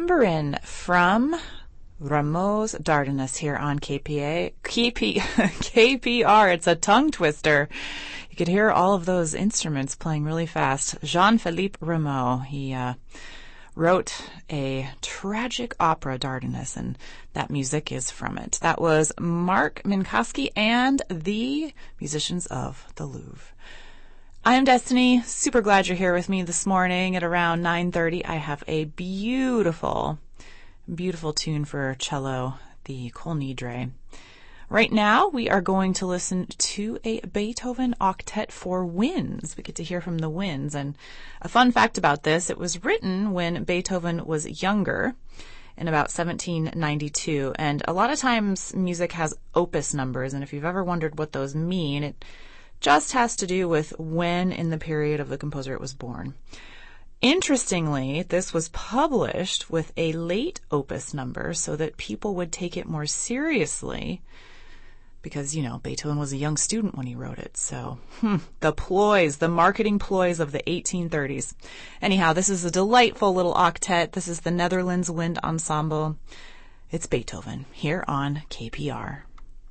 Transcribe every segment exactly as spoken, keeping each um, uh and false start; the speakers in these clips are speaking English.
Rememberin' from Rameau's Dardanus here on K P A, K P, K P R. It's a tongue twister. You could hear all of those instruments playing really fast. Jean-Philippe Rameau, he uh, wrote a tragic opera, Dardanus, and that music is from it. That was Mark Minkowski and the musicians of the Louvre. I am Destiny. Super glad you're here with me this morning at around nine thirty. I have a beautiful, beautiful tune for cello, the Kol Nidre. Right now, we are going to listen to a Beethoven octet for winds. We get to hear from the winds. And a fun fact about this, it was written when Beethoven was younger, in about seventeen ninety-two. And a lot of times, music has opus numbers. And if you've ever wondered what those mean, it just has to do with when in the period of the composer it was born. Interestingly, this was published with a late opus number so that people would take it more seriously because, you know, Beethoven was a young student when he wrote it. So, hmm, the ploys, the marketing ploys of the eighteen thirties. Anyhow, this is a delightful little octet. This is the Netherlands Wind Ensemble. It's Beethoven here on K P R.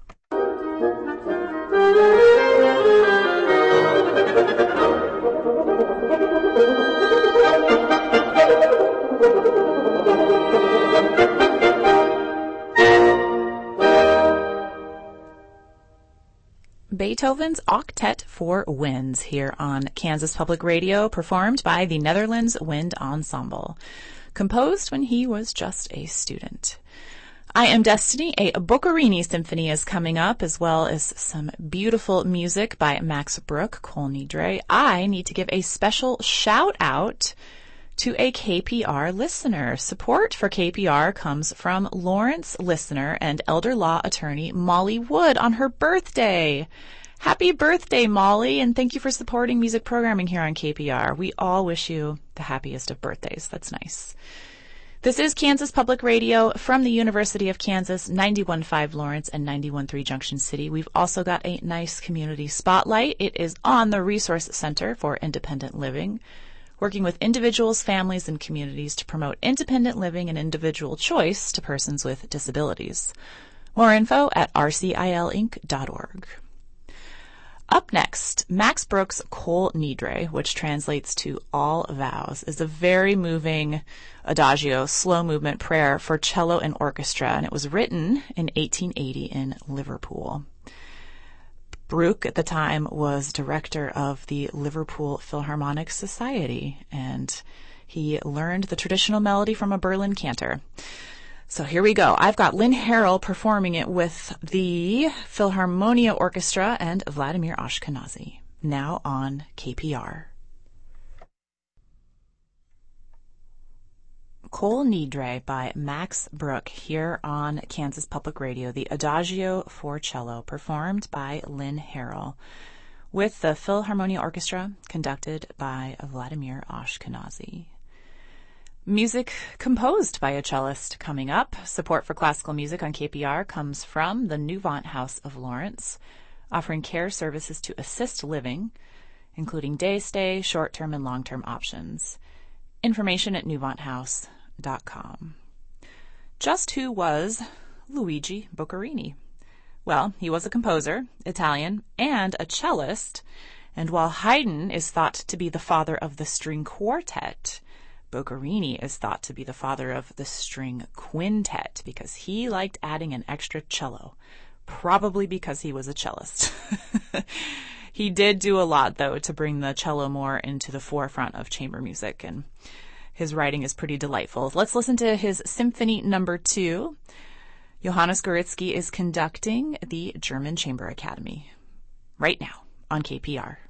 Beethoven's Octet for Winds here on Kansas Public Radio, performed by the Netherlands Wind Ensemble, composed when he was just a student. I am Destiny. A Boccherini symphony is coming up, as well as some beautiful music by Max Bruch, Kol Nidre. I need to give a special shout out to a K P R listener. Support for K P R comes from Lawrence listener and elder law attorney Molly Wood on her birthday. Happy birthday, Molly, and thank you for supporting music programming here on K P R. We all wish you the happiest of birthdays. That's nice. This is Kansas Public Radio from the University of Kansas, ninety-one point five Lawrence and ninety-one point three Junction City. We've also got a nice community spotlight. It is on the Resource Center for Independent Living, working with individuals, families, and communities to promote independent living and individual choice to persons with disabilities. More info at r c i l inc dot org. Up next, Max Bruch's Kol Nidre, which translates to All Vows, is a very moving adagio, slow movement prayer for cello and orchestra, and it was written in eighteen eighty in Liverpool. Bruch at the time was director of the Liverpool Philharmonic Society, and he learned the traditional melody from a Berlin cantor. So here we go. I've got Lynn Harrell performing it with the Philharmonia Orchestra and Vladimir Ashkenazy, now on K P R. Kol Nidre by Max Bruch here on Kansas Public Radio, the Adagio for cello, performed by Lynn Harrell, with the Philharmonia Orchestra, conducted by Vladimir Ashkenazy. Music composed by a cellist coming up. Support for classical music on K P R comes from the Newvant House of Lawrence, offering care services to assist living, including day stay, short-term, and long-term options. Information at newvant house dot com. Just who was Luigi Boccherini? Well, he was a composer, Italian, and a cellist, and while Haydn is thought to be the father of the string quartet, Boccherini is thought to be the father of the string quintet because he liked adding an extra cello, probably because he was a cellist. He did do a lot, though, to bring the cello more into the forefront of chamber music, and his writing is pretty delightful. Let's listen to his Symphony Number Two. Johannes Goritzky is conducting the German Chamber Academy right now on K P R.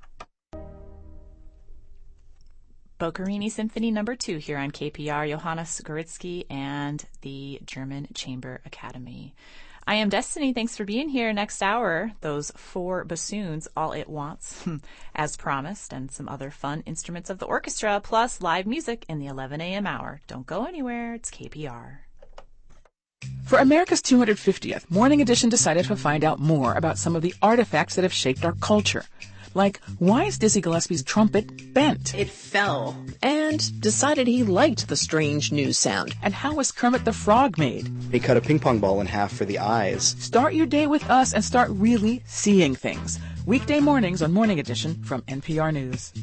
Boccherini Symphony Number Two here on K P R, Johannes Goritzky and the German Chamber Academy. I am Destiny. Thanks for being here. Next hour, those four bassoons all at once, as promised, and some other fun instruments of the orchestra, plus live music in the eleven a.m. hour. Don't go anywhere. It's K P R. For America's two hundred fiftieth, Morning Edition decided to find out more about some of the artifacts that have shaped our culture. Like, why is Dizzy Gillespie's trumpet bent? It fell. And decided he liked the strange news sound. And how was Kermit the Frog made? He cut a ping pong ball in half for the eyes. Start your day with us and start really seeing things. Weekday mornings on Morning Edition from N P R News.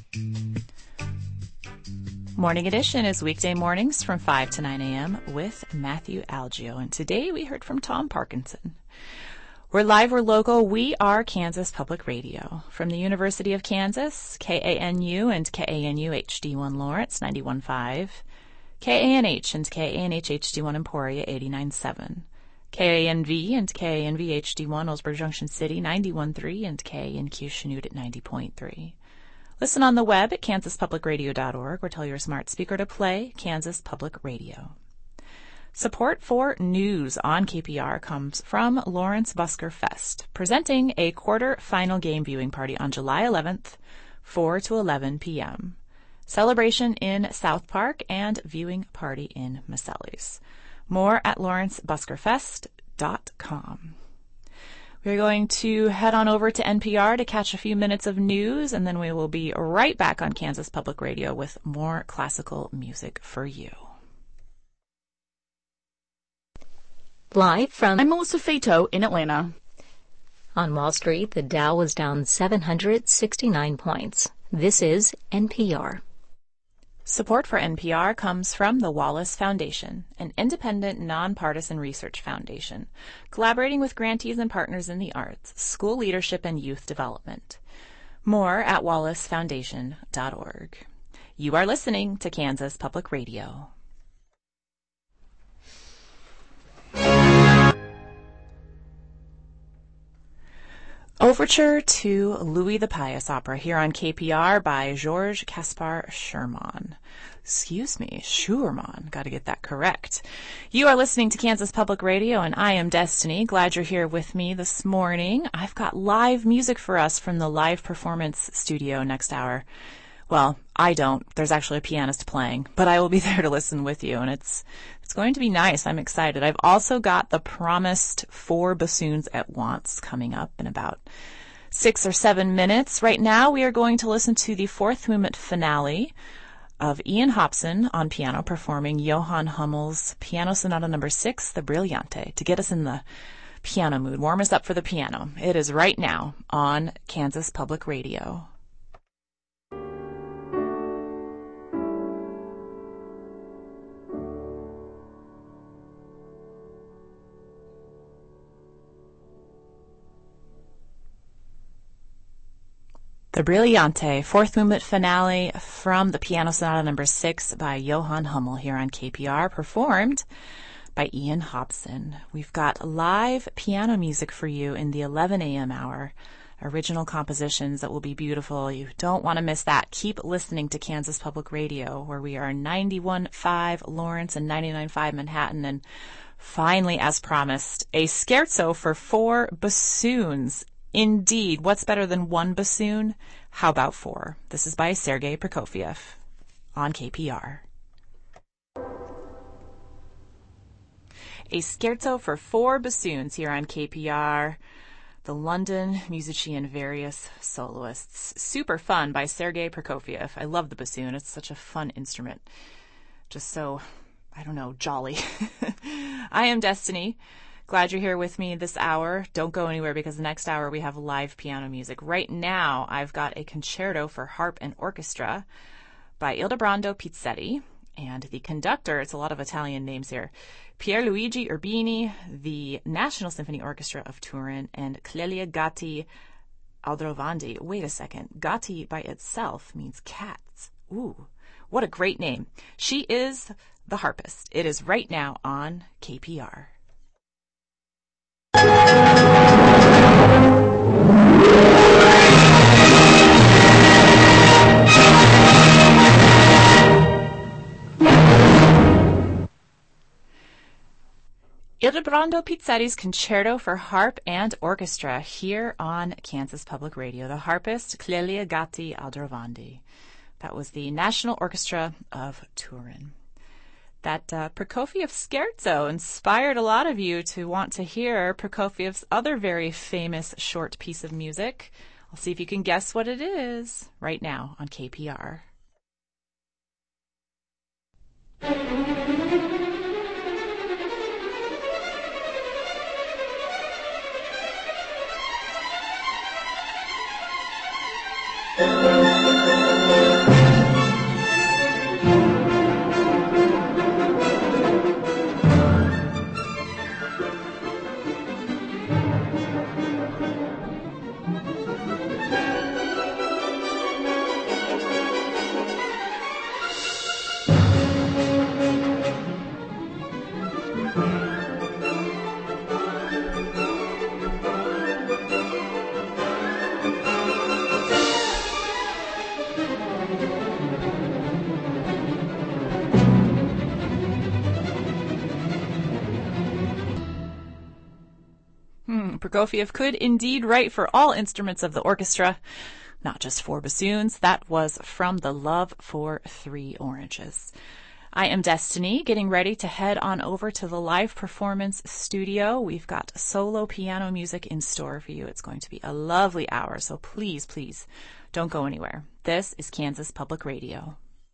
Morning Edition is weekday mornings from five to nine a.m. with Matthew Algio. And today we heard from Tom Parkinson. We're live, we're local, we are Kansas Public Radio. From the University of Kansas, K A N U and K A N U H D one Lawrence, ninety-one point five. K A N H and K A N H H D one Emporia, eighty-nine point seven. K A N V and K A N V H D one Ellsberg Junction City, ninety-one point three. And K A N Q Chanute at ninety point three. Listen on the web at kansas public radio dot org or tell your smart speaker to play Kansas Public Radio. Support for news on K P R comes from Lawrence Busker Fest, presenting a quarter-final game viewing party on July eleventh, four to eleven p.m. Celebration in South Park and viewing party in Maselli's. More at lawrence busker fest dot com. We're going to head on over to N P R to catch a few minutes of news, and then we will be right back on Kansas Public Radio with more classical music for you. Live from I'm Melissa Fato in Atlanta. On Wall Street, the Dow was down seven hundred sixty-nine points. This is N P R. Support for N P R comes from the Wallace Foundation, an independent, nonpartisan research foundation, collaborating with grantees and partners in the arts, school leadership, and youth development. More at wallace foundation dot org. You are listening to Kansas Public Radio. Overture to Louis the Pious Opera here on K P R by Georges Caspar Schumann. Excuse me, Schumann. Got to get that correct. You are listening to Kansas Public Radio, and I am Destiny. Glad you're here with me this morning. I've got live music for us from the live performance studio next hour. Well, I don't. There's actually a pianist playing, but I will be there to listen with you, and it's it's going to be nice. I'm excited. I've also got the promised four bassoons at once coming up in about six or seven minutes. Right now, we are going to listen to the fourth movement finale of Ian Hobson on piano performing Johann Hummel's Piano Sonata Number Six, the Brillante, to get us in the piano mood, warm us up for the piano. It is right now on Kansas Public Radio. The Brillante, fourth movement finale from the Piano Sonata Number Six by Johann Hummel here on K P R, performed by Ian Hobson. We've got live piano music for you in the eleven a.m. hour, original compositions that will be beautiful. You don't want to miss that. Keep listening to Kansas Public Radio, where we are ninety-one point five Lawrence and ninety-nine point five Manhattan. And finally, as promised, a scherzo for four bassoons. Indeed, what's better than one bassoon? How about four? This is by Sergei Prokofiev on K P R. A scherzo for four bassoons here on K P R. The London Musici and Various Soloists. Super fun by Sergei Prokofiev. I love the bassoon. It's such a fun instrument. Just so, I don't know, jolly. I am Destiny. Glad you're here with me this hour. Don't go anywhere because the next hour we have live piano music. Right now, I've got a concerto for harp and orchestra by Ildebrando Pizzetti. And the conductor, it's a lot of Italian names here, Pierluigi Urbini, the National Symphony Orchestra of Turin, and Clelia Gatti Aldrovandi. Wait a second. Gatti by itself means cats. Ooh, what a great name. She is the harpist. It is right now on K P R. Ildebrando Pizzetti's Concerto for Harp and Orchestra here on Kansas Public Radio. The harpist, Clelia Gatti Aldrovandi. That was the National Orchestra of Turin. That uh, Prokofiev scherzo inspired a lot of you to want to hear Prokofiev's other very famous short piece of music, I'll see if you can guess what it is right now on K P R. Prokofiev could indeed write for all instruments of the orchestra, not just for bassoons. That was from The Love for Three Oranges. I am Destiny, getting ready to head on over to the live performance studio. We've got solo piano music in store for you. It's going to be a lovely hour, so please, please don't go anywhere. This is Kansas Public Radio.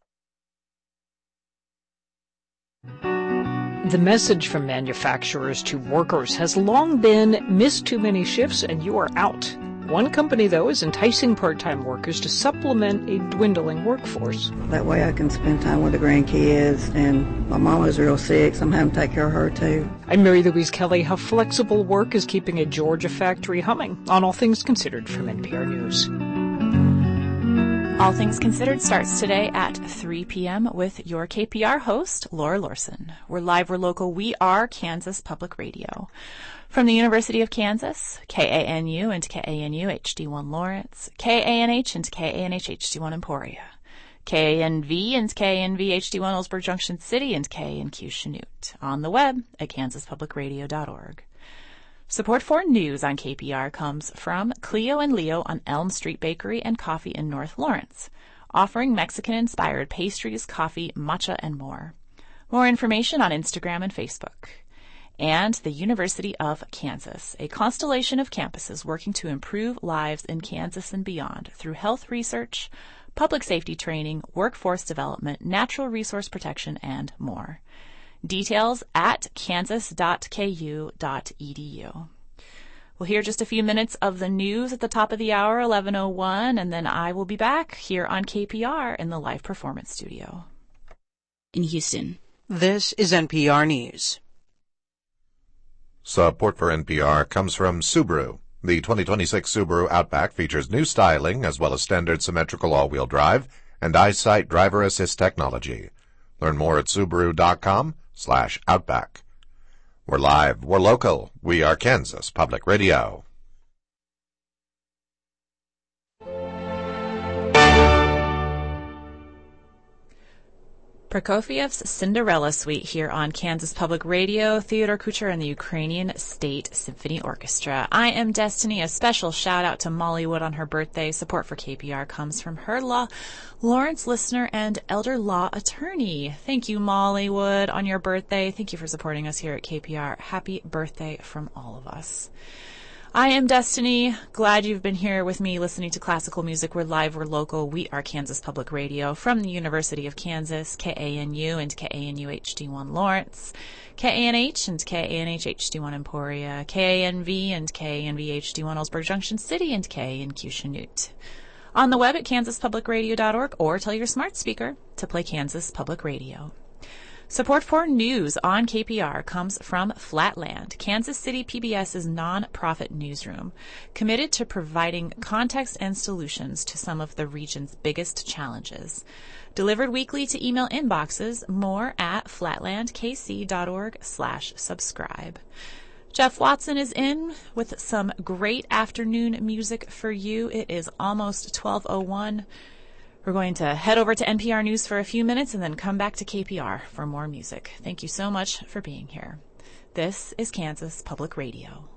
The message from manufacturers to workers has long been, miss too many shifts and you are out. One company, though, is enticing part-time workers to supplement a dwindling workforce. That way I can spend time with the grandkids, and my mama's real sick, so I'm having to take care of her, too. I'm Mary Louise Kelly. How flexible work is keeping a Georgia factory humming on All Things Considered from N P R News. All Things Considered starts today at three p.m. with your K P R host, Laura Lorson. We're live, we're local, we are Kansas Public Radio. From the University of Kansas, K A N U and K A N U H D one Lawrence, K A N H and K A N H H D one Emporia, K A N V and K A N V H D one Ellsberg Junction City, and K A N Q Chanute. On the web at kansas public radio dot org. Support for news on K P R comes from Cleo and Leo on Elm Street Bakery and Coffee in North Lawrence, offering Mexican-inspired pastries, coffee, matcha, and more. More information on Instagram and Facebook. And the University of Kansas, a constellation of campuses working to improve lives in Kansas and beyond through health research, public safety training, workforce development, natural resource protection, and more. Details at kansas dot k u dot e d u. We'll hear just a few minutes of the news at the top of the hour, eleven oh one, and then I will be back here on K P R in the live performance studio. In Houston. This is N P R News. Support for N P R comes from Subaru. The twenty twenty-six Subaru Outback features new styling as well as standard symmetrical all-wheel drive and EyeSight driver assist technology. Learn more at subaru dot com slash outback. We're live, we're local, we are Kansas Public Radio. Prokofiev's Cinderella Suite here on Kansas Public Radio, Theodore Kucher and the Ukrainian State Symphony Orchestra. I am Destiny. A special shout out to Molly Wood on her birthday. Support for K P R comes from her law, Lawrence listener and elder law attorney. Thank you, Molly Wood, on your birthday. Thank you for supporting us here at K P R. Happy birthday from all of us. I am Destiny. Glad you've been here with me listening to classical music. We're live, we're local. We are Kansas Public Radio from the University of Kansas, K A N U and K A N U H D one Lawrence, K A N H and K A N H H D one Emporia, K A N V and K A N V H D one Ellsberg Junction City, and K A N Q Chanute. On the web at kansas public radio dot org, or tell your smart speaker to play Kansas Public Radio. Support for news on K P R comes from Flatland, Kansas City PBS's non-profit newsroom, committed to providing context and solutions to some of the region's biggest challenges. Delivered weekly to email inboxes, more at flatland k c dot org slash subscribe. Jeff Watson is in with some great afternoon music for you. It is almost twelve oh one. We're going to head over to N P R News for a few minutes and then come back to K P R for more music. Thank you so much for being here. This is Kansas Public Radio.